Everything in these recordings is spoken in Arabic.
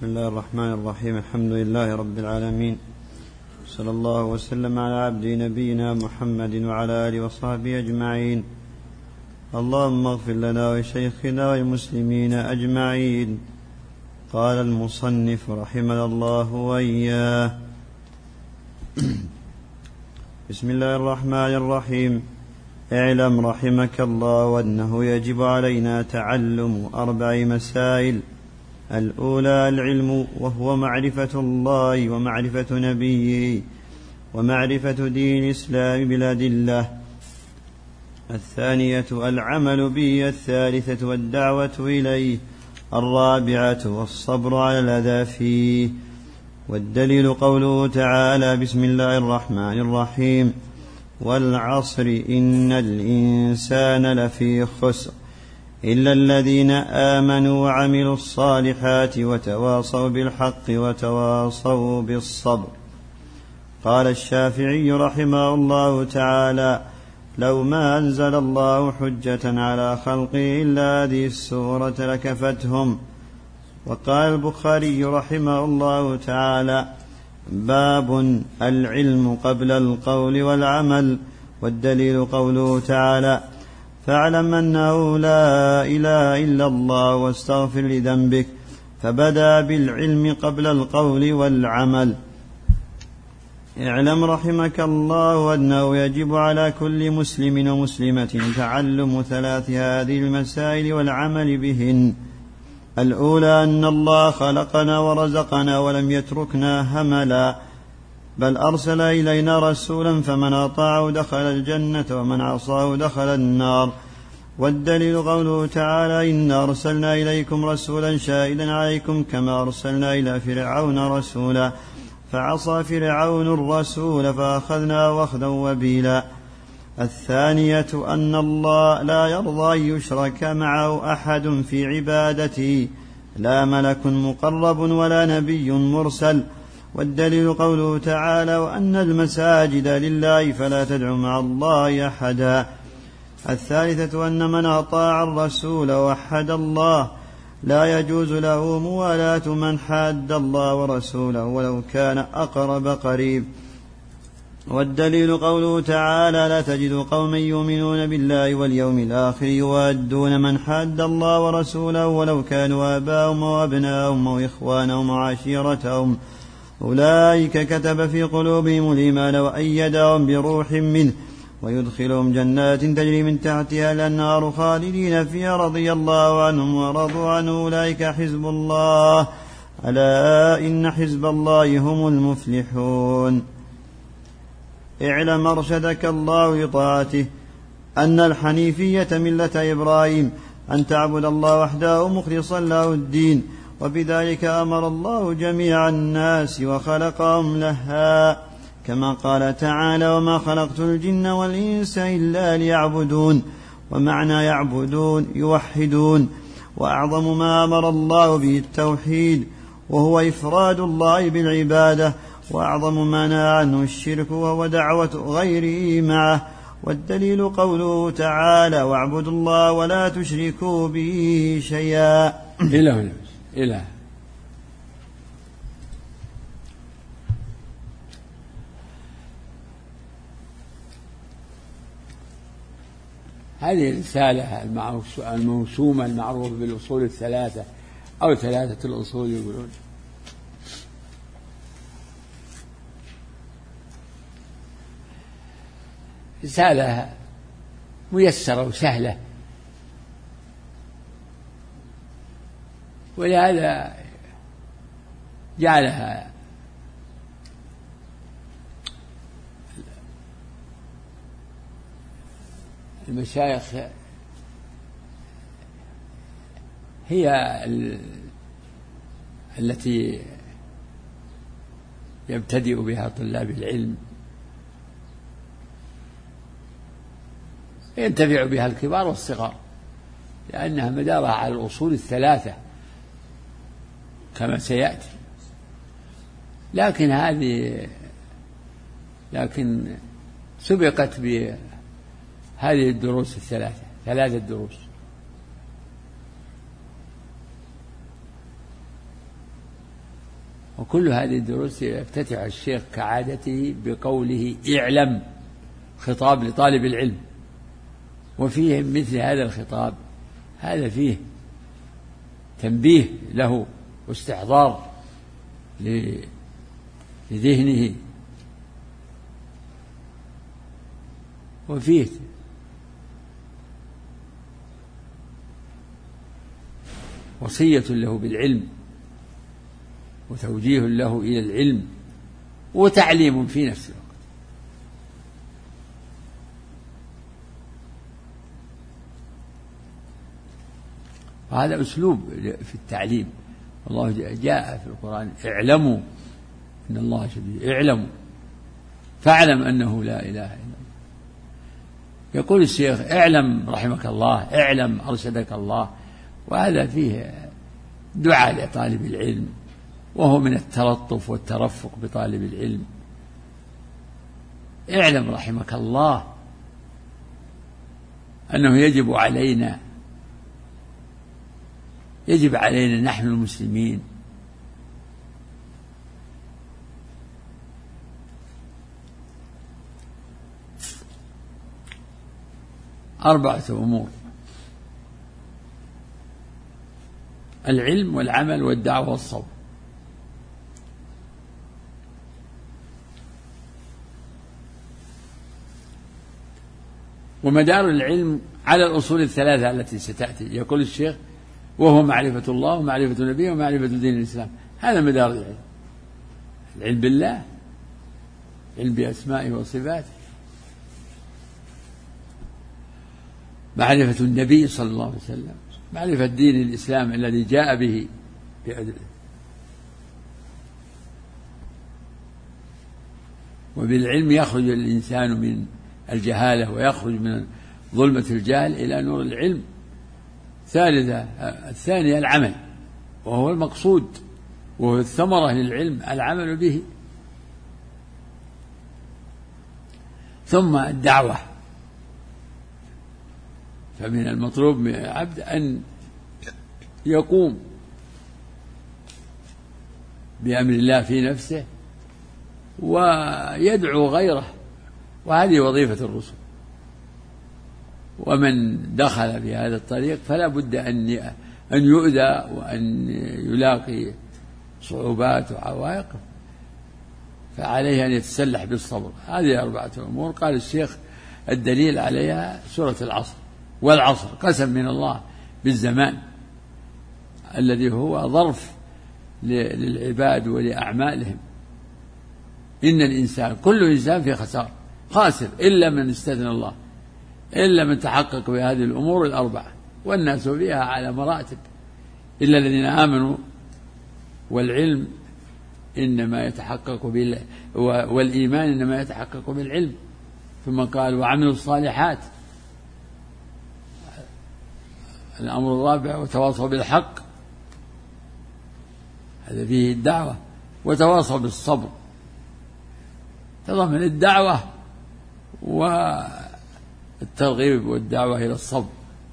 بسم الله الرحمن الرحيم. الحمد لله رب العالمين، صلى الله وسلم على عبد نبينا محمد وعلى آله وصحبه أجمعين. اللهم اغفر لنا ولشيخنا والمسلمين أجمعين. قال المصنف رحمه الله وإياه: بسم الله الرحمن الرحيم. اعلم رحمك الله أنه يجب علينا تعلم 4 مسائل. الأولى العلم، وهو معرفة الله ومعرفة نبيه ومعرفة دين الإسلام بالأدلة. الثانية العمل به. الثالثة الدعوة إليه. الرابعة والصبر على الأذى فيه. والدليل قوله تعالى: بسم الله الرحمن الرحيم: والعصر إن الإنسان لفي خسر إلا الذين آمنوا وعملوا الصالحات وتواصوا بالحق وتواصوا بالصبر. قال الشافعي رحمه الله تعالى: لو ما أنزل الله حجة على خلقه إلا هذه السورة لكفتهم. وقال البخاري رحمه الله تعالى: باب العلم قبل القول والعمل. والدليل قوله تعالى: فاعلم أنه لا إله إلا الله واستغفر لذنبك. فبدأ بالعلم قبل القول والعمل. اعلم رحمك الله أنه يجب على كل مسلم ومسلمة تعلم 3 هذه المسائل والعمل بهن. الأولى أن الله خلقنا ورزقنا ولم يتركنا هملا، بل أرسل إلينا رسولا فمن أطاعه دخل الجنة ومن عصاه دخل النار. والدليل قوله تعالى: إنا أرسلنا إليكم رسولا شاهدا عليكم كما أرسلنا إلى فرعون رسولا فعصى فرعون الرسول فأخذناه أخذا وبيلا. الثانية أن الله لا يرضى أن يشرك معه أحد في عبادته، لا ملك مقرب ولا نبي مرسل. والدليل قوله تعالى: وأن المساجد لله فلا تدعوا مع الله أحدا. الثالثة أن من أطاع الرسول ووحد الله لا يجوز له موالاة من حاد الله ورسوله ولو كان أقرب قريب. والدليل قوله تعالى: لا تجد قوما يؤمنون بالله واليوم الآخر يوادون من حاد الله ورسوله ولو كانوا آباءهم وأبناءهم وإخوانهم وعشيرتهم أولئك كتب في قلوبهم الإيمان وأيدهم بروح منه ويدخلهم جنات تجري من تحتها الأنهار خالدين فيها رضي الله عنهم ورضوا عنه أولئك حزب الله ألا إن حزب الله هم المفلحون. اعلم أرشدك الله لطاعته أن الحنيفية ملة إبراهيم، أن تعبد الله وحده مخلصا له الدين، وبذلك أمر الله جميع الناس وخلقهم لها، كما قال تعالى: وما خلقت الجن والإنس إلا ليعبدون. ومعنى يعبدون يوحدون. وأعظم ما أمر الله به التوحيد وهو إفراد الله بالعبادة، وأعظم ما نهى عنه الشرك وهو دعوة غيره معه. والدليل قوله تعالى: واعبدوا الله ولا تشركوا به شيئا. إله هذه الرسالة الموسومة المعروفة بالأصول 3 أو 3 الأصول يقولون. رسالة ميسرة وسهلة، ولهذا جعلها المشايخ هي التي يبتدئ بها طلاب العلم، ينتفع بها الكبار والصغار، لأنها مدارها على الأصول 3 كما سيأتي. لكن سبقت بهذه الدروس 3 دروس. وكل هذه الدروس يفتتح الشيخ كعادته بقوله اعلم، خطاب لطالب العلم، وفيه مثل هذا الخطاب هذا فيه تنبيه له واستحضار لذهنه، وفيه وصية له بالعلم وتوجيه له إلى العلم وتعليم في نفس الوقت. وهذا أسلوب في التعليم. الله جاء في القرآن اعلموا إن الله شديد، اعلموا فاعلم أنه لا إله إلا الله. يقول الشيخ اعلم رحمك الله، اعلم أرشدك الله، وهذا فيه دعاء لطالب العلم، وهو من التلطف والترفق بطالب العلم. اعلم رحمك الله أنه يجب علينا نحن المسلمين أربعة أمور: العلم والعمل والدعوة والصبر. ومدار العلم على الأصول الثلاثة التي ستأتي. يقول الشيخ وهو معرفة الله ومعرفة نبيه ومعرفة دين الإسلام. هذا مدار العلم: العلم بالله، العلم بأسمائه وصفاته، معرفة النبي صلى الله عليه وسلم، معرفة دين الإسلام الذي جاء به بأدله. وبالعلم يخرج الإنسان من الجهالة ويخرج من ظلمة الجهل إلى نور العلم. الثانية العمل، وهو المقصود، وهو الثمرة للعلم، العمل به. ثم الدعوة، فمن المطلوب من العبد أن يقوم بأمر الله في نفسه ويدعو غيره، وهذه وظيفة الرسل. ومن دخل في هذا الطريق فلا بد أن يؤذى وأن يلاقي صعوبات وعوائق، فعليه أن يتسلح بالصبر. هذه أربعة أمور. قال الشيخ الدليل عليها سورة العصر، والعصر قسم من الله بالزمان الذي هو ظرف للعباد ولأعمالهم. إن الإنسان، كل إنسان في خاسر إلا من استثنى الله، إلا من تحقق بهذه الأمور الأربعة، والناس فيها على مراتب، إلا الذين آمنوا. والعلم إنما يتحقق والإيمان إنما يتحقق بالعلم. ثم قال وعملوا الصالحات. الأمر الرابع وتواصوا بالحق، هذا فيه الدعوة. وتواصوا بالصبر، تضمن الدعوة والترغيب والدعوة إلى الصبر.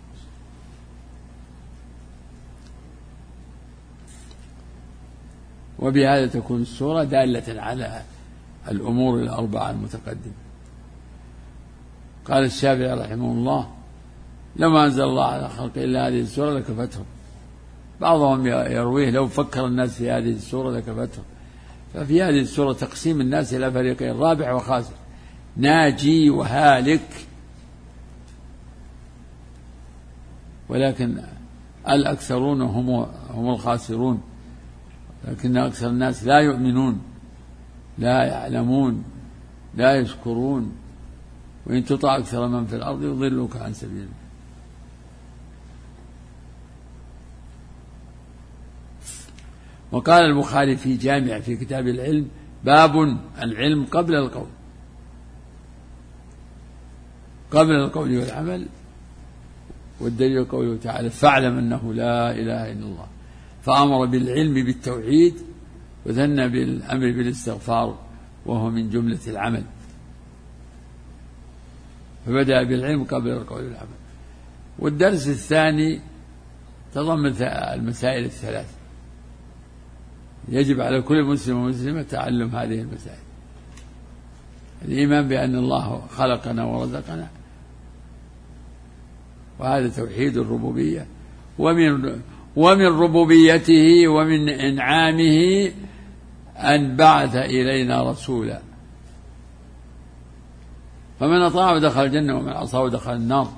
وبهذا تكون السورة دالة على الأمور الأربعة المتقدمة. قال الشافعي رحمه الله لما أنزل الله على خلق إلا هذه السورة لكفتهم. بعضهم يرويه لو فكر الناس في هذه السورة لكفتهم. ففي هذه السورة تقسيم الناس إلى فريقين: رابح وخاسر، ناجي وهالك. ولكن الأكثرون هم الخاسرون، لكن أكثر الناس لا يؤمنون، لا يعلمون، لا يشكرون. وإن تطع أكثر من في الأرض يضلوك عن سبيل الله. وقال البخاري في جامع في كتاب العلم: باب العلم قبل القول، قبل القول والعمل. والدليل قوله تعالى: فاعلم أنه لا إله إلا الله. فأمر بالعلم بالتوحيد وثنى بالأمر بالاستغفار، وهو من جملة العمل. فبدأ بالعلم قبل القول والعمل. والدرس الثاني تضمن المسائل الثلاث: يجب على كل مسلم ومسلمة تعلم هذه المسائل. الإيمان بأن الله خلقنا ورزقنا، وهذا توحيد الربوبية. ومن ربوبيته ومن إنعامه أن بعث إلينا رسولا، فمن أطاعه دخل الجنة ومن عصاه دخل النار.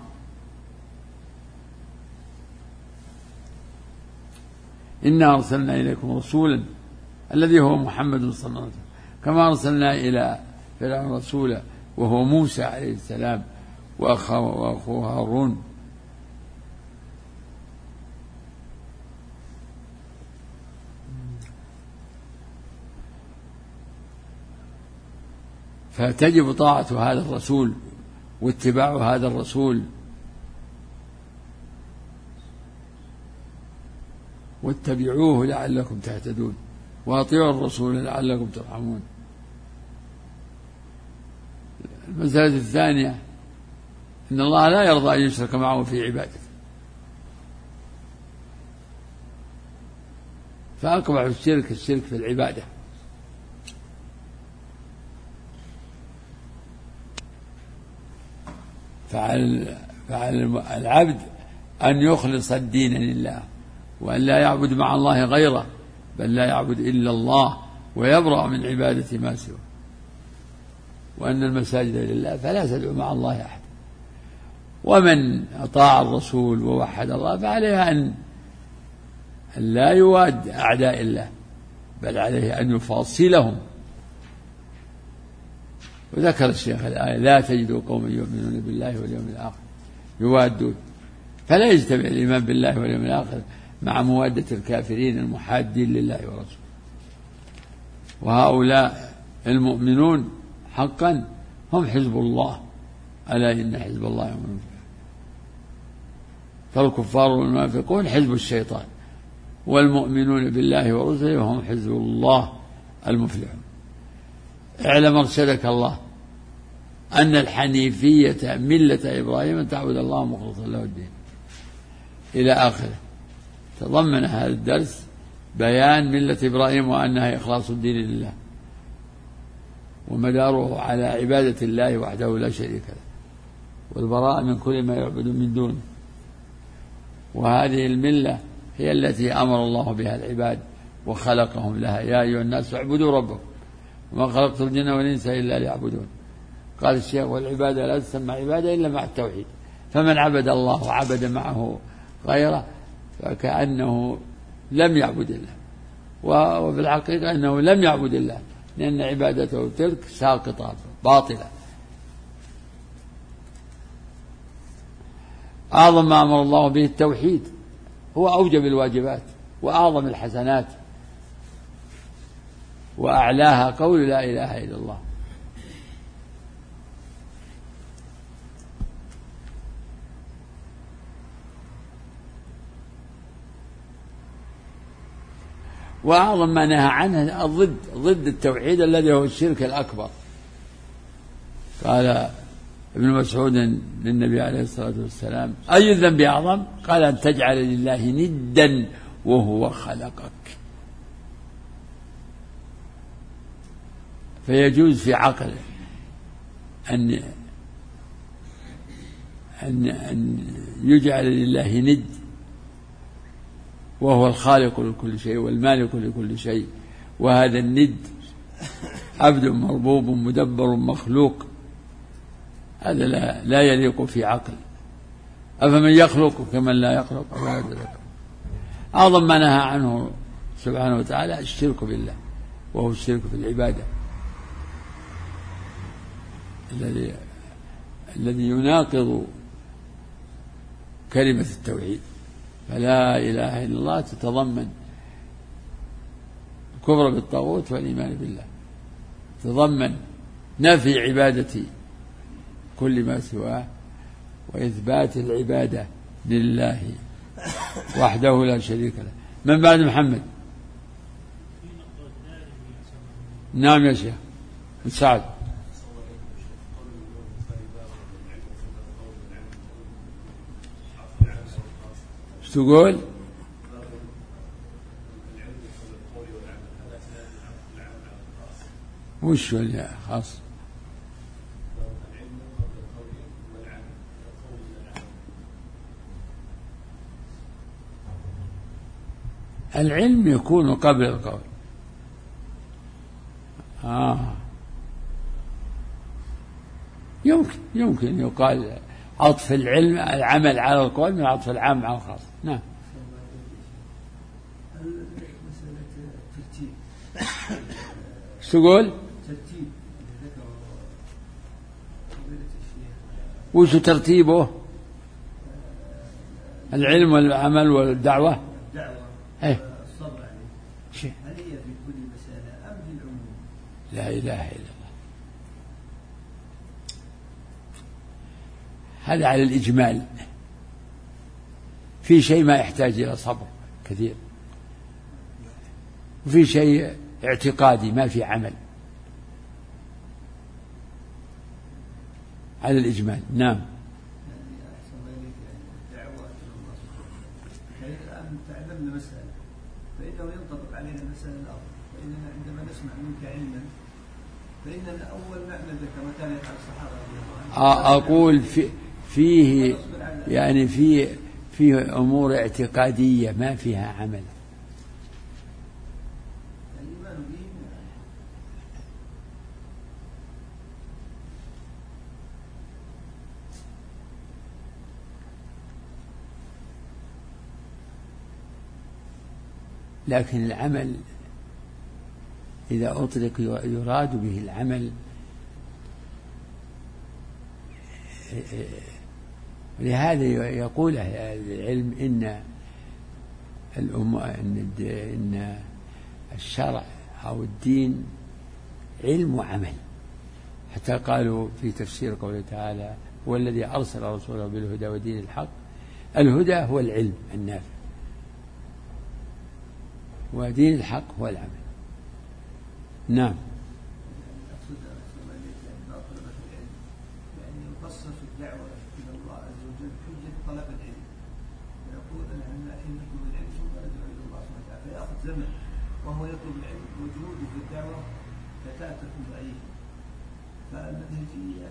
إنا أرسلنا إليكم رسولا الذي هو محمد صلى الله عليه وسلم، كما أرسلنا إلى فرعون رسولا وهو موسى عليه السلام وأخوه هارون. فتجب طاعة هذا الرسول واتباع هذا الرسول، واتبعوه لعلكم تهتدون، وأطيعوا الرسول لعلكم ترحمون. المسألة الثانية إن الله لا يرضى أن يشرك معه في عبادته، فأقبح الشرك في العبادة. فعلى العبد أن يخلص الدين لله، وأن لا يعبد مع الله غيره، بل لا يعبد إلا الله، ويبرأ من عبادة ما سواه، وأن المساجد لله فلا تدعو مع الله أحد. ومن أطاع الرسول ووحد الله فعليه أن لا يواد أعداء الله، بل عليه أن يفاصلهم. وذكر الشيخ الآية: لا تجد قوما يؤمنون بالله واليوم الآخر يوادون. فلا يجتمع الإيمان بالله واليوم الآخر مع موادة الكافرين المحادين لله ورسوله. وهؤلاء المؤمنون حقا هم حزب الله، ألا إن حزب الله هم المفلحون. فالكفار والمنافقون حزب الشيطان، والمؤمنون بالله ورسله هم حزب الله المفلحون. اعلم أرشدك الله أن الحنيفية ملة إبراهيم أن تعبد الله مخلصا له الدين، إلى آخره. تضمن هذا الدرس بيان ملة إبراهيم وأنها إخلاص الدين لله، ومداره على عبادة الله وحده لا شريك له، والبراءة من كل ما يعبد من دونه. وهذه الملة هي التي أمر الله بها العباد وخلقهم لها: يا أيها الناس اعبدوا ربكم وما خلقت الجن والإنس إلا ليعبدون. قال الشيخ: والعبادة لا تسمى عبادة إلا مع التوحيد، فمن عبد الله وعبد معه غيره فكأنه لم يعبد الله، وفي الحقيقة أنه لم يعبد الله، لأن عبادته تلك ساقطة باطلة. أعظم ما أمر الله به التوحيد، هو أوجب الواجبات وأعظم الحسنات، وأعلاها قول لا إله إلا الله. وأعظم ما نهى عنه ضد التوحيد الذي هو الشرك الأكبر. قال ابن مسعود للنبي عليه الصلاة والسلام: أي الذنب أعظم؟ قال: أن تجعل لله ندا وهو خلقك. فيجوز في عقله أن يجعل لله ند، وهو الخالق لكل شيء والمالك لكل شيء، وهذا الند عبد مربوب مدبر مخلوق، هذا لا يليق في عقل. أفمن يخلق كمن لا يخلق ولا يدرك. أعظم ما نهى عنه سبحانه وتعالى الشرك بالله، وهو الشرك في العبادة الذي يناقض كلمة التوحيد. فلا إله إلا الله تتضمن الكفر بالطاغوت والإيمان بالله، تتضمن نفي عبادة كل ما سواه، وإثبات العبادة لله وحده لا شريك له. من بعد محمد؟ نعم يا شيخ سعد. ايش تقول؟ وش خاص؟ العلم يكون قبل القول. يمكن يقال عطف العلم العمل على القول من عطف العام على الخاص. نعم. مسألة الترتيب. شو تقول؟ ترتيب وش ترتيبه؟ العلم والعمل والدعوة. الدعوة. الصبر عليه. هل هي في كل مسألة أم في العموم؟ لا إله إلا الله. هذا على الإجمال. في شيء ما يحتاج إلى صبر كثير، وفي شيء اعتقادي ما في عمل. على الإجمال. نعم. تعلمنا مسألة فإنه ينطبق علينا المسألة الأخرى، فإننا عندما نسمع منك علما فإننا أول نعمل كما كان يفعل الصحابة رضي الله عنهم. أقول فيه يعني فيه أمور اعتقادية ما فيها عمل. الإيمان به لكن العمل إذا أطلق يراد به العمل، لهذا يقول العلم إن الشرع أو الدين علم وعمل، حتى قالوا في تفسير قوله تعالى: هو الذي أرسل رسوله بالهدى ودين الحق. الهدى هو العلم النافع، ودين الحق هو العمل. نعم. يخصص الدعوة إلى الله عز وجل حجة طلب العلم، ويقول نحن نطلب العلم ثم ندعو إلى الله سبحانه وتعالى، فيأخذ زمن وهو يطلب العلم وجهوده في الدعوة فتأتي ضعيفة. فالمنهجية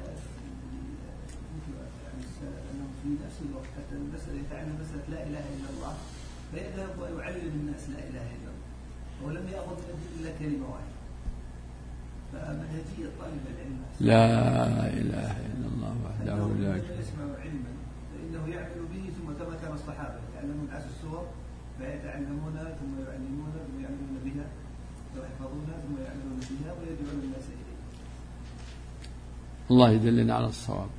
أنهم في نفس الوقت حتى المسألة يتعلم مسألة لا إله إلا الله فيذهب ويعلم الناس لا إله إلا الله، ولم يأخذ من الدين إلا كلمة واحدة. فمنهجية طالب العلم لا إله إلا الله وحده لا شريك له يسمع علما فإنه يعمل به، ثم كما كان الصحابة يتعلمون الناس السور فيتعلمونها ثم يعلمونها ثم يعملون بها ويحفظونها ثم يعملون بها ويدعون الناس إليه. الله يدلنا على الصواب.